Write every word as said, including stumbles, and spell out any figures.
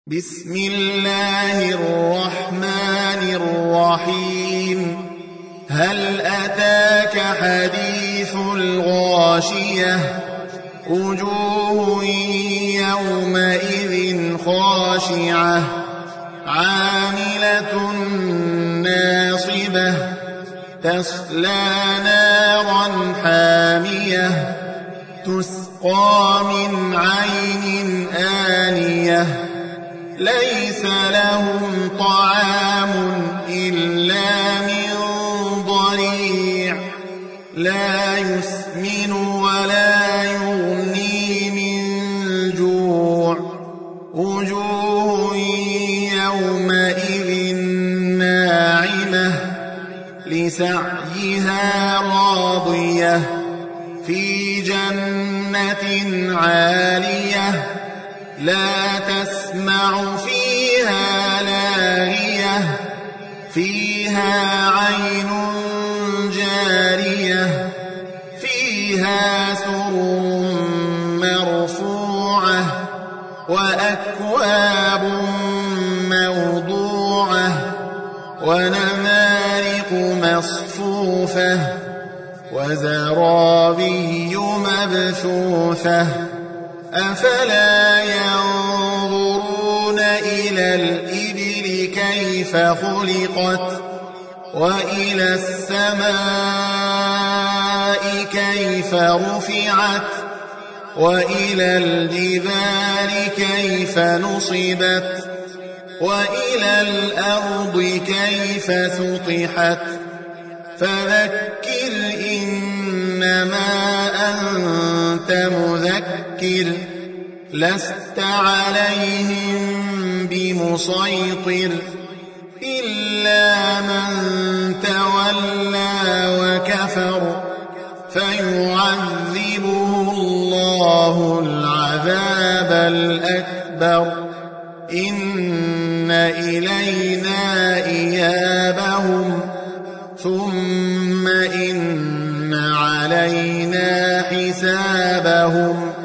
بسم الله الرحمن الرحيم هل أتاك حديث الغاشية وجوه يومئذ خاشعة عاملة ناصبة تصلى نارا حامية تسقى من عين آنية ليس لهم طعام إلا من ضريع لا يسمن ولا يغني من جوع وجوه يومئذ ناعمة لسعيها راضية في جنة عالية لا تسمع فيها لاغية فيها عين جارية فيها سرر مرفوعة وأكواب موضوعة ونمارق مصفوفة وزرابي مبثوثة أفلا ينظرون إلى الإبل كيف خلقت وإلى السماء كيف رفعت وإلى الجبال كيف نصبت وإلى الأرض كيف سطحت فذكر إنما أنت مذكر لست عليهم بمسيطر إلا من تولى وكفر فيعذبه الله العذاب الأكبر إن إلينا إيابهم ثم إن علينا حسابهم